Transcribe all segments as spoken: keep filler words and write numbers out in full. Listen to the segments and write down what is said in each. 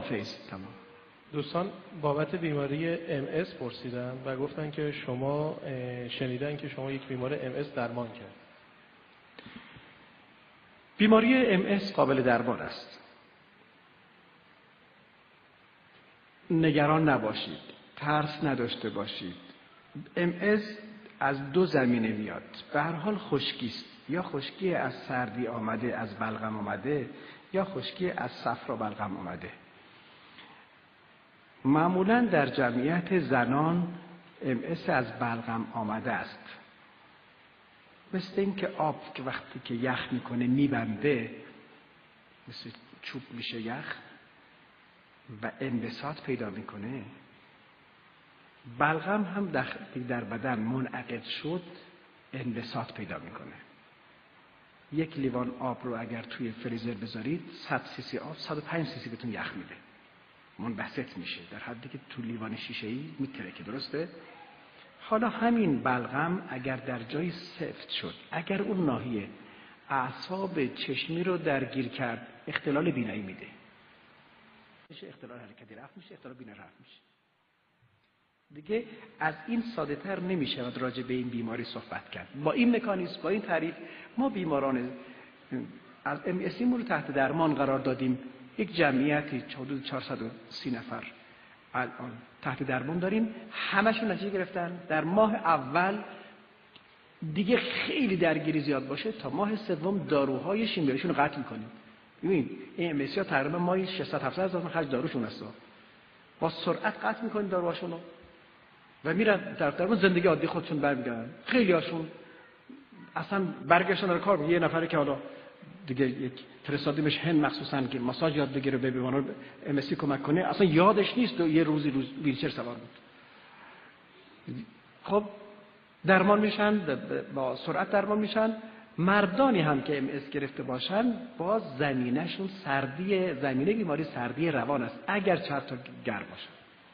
فیض. تمام. دوستان بابت بیماری ام اس پرسیدن و گفتن که شما شنیدن که شما یک بیمار ام اس درمان کرد. بیماری ام اس قابل درمان است. نگران نباشید، ترس نداشته باشید. ام اس از دو زمینه میاد. به هر حال خشکی است، یا خشکی از سردی آمده، از بلغم آمده، یا خشکی از صفرا بلغم آمده. معمولا در جمعیت زنان ام اس از بلغم آمده است. مثل این که آب که وقتی که یخ میکنه میبنده، مثل چوب میشه یخ و انبساط پیدا میکنه. بلغم هم در بدن منعقد شد انبساط پیدا میکنه. یک لیوان آب رو اگر توی فریزر بذارید، صد سی سی آب صد و پنج سی سی بهتون یخ میده، منبسط میشه در حدی که تو لیوان شیشه‌ای میترکه. درسته؟ حالا همین بلغم اگر در جای سفت شد، اگر اون ناحیه اعصاب چشمی رو درگیر کرد، اختلال بینایی میده. میشه اختلال حرکتی رفت میشه، اختلال بینایی رفت میشه. دیگه از این ساده تر نمیشه راجع به این بیماری صحبت کرد. با این مکانیزم، با این تعریف، ما بیماران از ام اس رو تحت درمان قرار دادیم. یک جمعیتی حدود چهارصد و سی نفر الان تحت درمان داریم. همشون نتیجه گرفتن. در ماه اول دیگه خیلی درگیری زیاد باشه، تا ماه سوم داروهای شیمیاییشون رو قطع می‌کنیم. ببین این ام اس ها تقریبا ماهی ششصد هفتصد هزار خرج داروشون هست. با سرعت قطع می‌کنیم داروهاشون رو و میرن در درمان زندگی عادی خودشون برمیگردن. خیلی هاشون اصلا برگشتن در کار. یه نفری که حالا دیگه یک فرستادیمش هند مخصوصا که ماساژ یاد بگیره به بیماران ام اس کمک کنه، اصلا یادش نیست و یه روزی روز ویلچر سوار بود. خب درمان میشن، با سرعت درمان میشن. مردانی هم که ام اس گرفته باشن باز زمینهشون سردی، زمینه بیماری سردی روان است، اگر چند تا گرم باشه.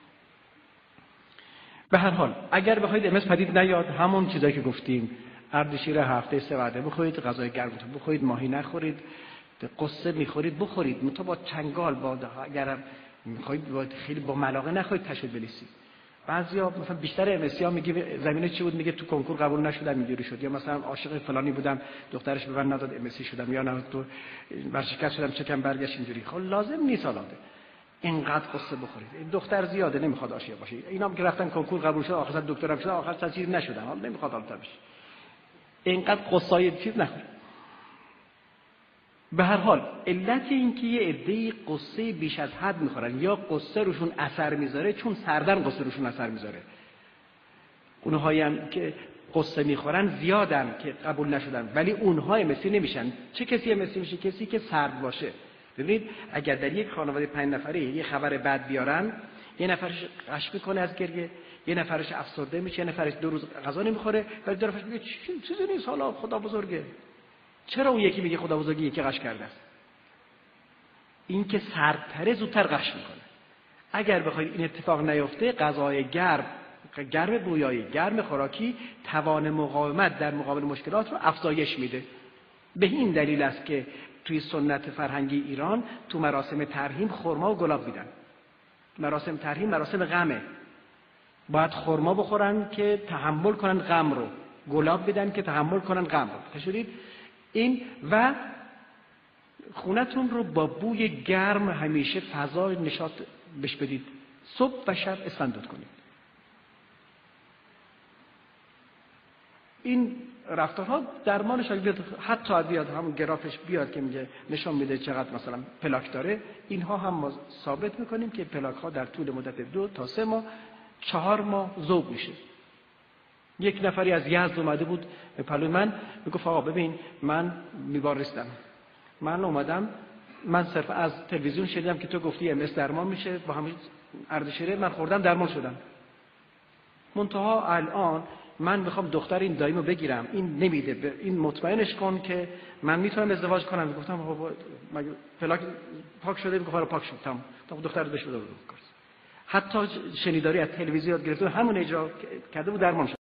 به هر حال اگر بخواید ام اس پدید نیاد، همون چیزایی که گفتیم، اردشیر هفته سه وعده بخورید، غذای گرمتون بخورید، ماهی نخورید، قصه میخورید بخورید، منتها با چنگال، با اگرم میخواید با خیلی با ملاقه نخورید، تشویق بلیسید. بعضیا مثلا بیشتر ام اس ها میگه زمینه چی بود، میگه تو کنکور قبول نشدم اینجوری شد، یا مثلا عاشق فلانی بودم دخترش به من نداد ام اس شدم، یا نه تو ورشکست شدم چکم برگشت اینجوری. خب لازم نیست الاده اینقدر قصه بخورید. دختر زیاده نمیخواد عاشق باشه. اینا هم که رفتن کنکور قبول شد، آخرش دکترم شد، آخرش چیزی نشدن، حالا نمیخواد حالت بشه. اینقدر قصای چیز نخورید. به هر حال علت این که یه عده‌ای قصه بیش از حد میخورن یا قصه روشون اثر میذاره، چون سردن قصه روشون اثر میذاره. اونهایی هم که قصه میخورن زیادن که قبول نشدن، ولی اونها ام اس نمیشن. چه کسی ام اس میشه؟ کسی که سرد باشه. ببینید اگر در یک خانواده پنج نفره یه خبر بد بیارن، یه نفرش غش میکنه از گریه، یه نفرش افسرده میشه، یه نفرش دو روز غذا نمیخوره، ولی دو نفرش میگه چیزی نیست، حالا خدا بزرگه. چرا اون یکی میگه خدا بزرگه، یکی غش کرده است؟ این که سردتره زودتر غش میکنه. اگر بخواید این اتفاق نیفته، غذای گرم، گرم بویایی، گرم خوراکی توان مقاومت در مقابل مشکلات رو افزایش میده. به این دلیل است که توی سنت فرهنگی ایران تو مراسم ترحیم خرما و گلاب میدن. مراسم ترحیم مراسم غمه، باید خرما بخورن که تحمل کنن غم رو، گلاب بدن که تحمل کنن غم رو. تشدید این و خونتون رو با بوی گرم همیشه فضا نشاط بش بدید. صبح و شب استنداد کنید. این رفتارها درمانش اگه بیاد، حتی بیاد همون گرافش بیاد که میگه نشون میده چقدر مثلا پلاک داره، اینها هم ما ثابت میکنیم که پلاک ها در طول مدت دو تا سه ماه، چهار ماه ذوب میشه. یک نفری از یزد اومده بود به پلوی من، میگفت آقا ببین من میبارستم، من اومدم، من صرف از تلویزیون شنیدم که تو گفتی ام اس درمان میشه، با همین اردشیره من خوردم درمان شدم. منتها الان من میخوام دختر این داییمو بگیرم، این نمیده، این مطمئنش کن که من میتونم ازدواج کنم. گفتم بابا مگه پلاک پاک شده؟ میگه آره پاک شد. تمام. دختر بهش بده. حتی شنیداری از تلویزیون گرفته همون اجرا کرده بود درمان شد.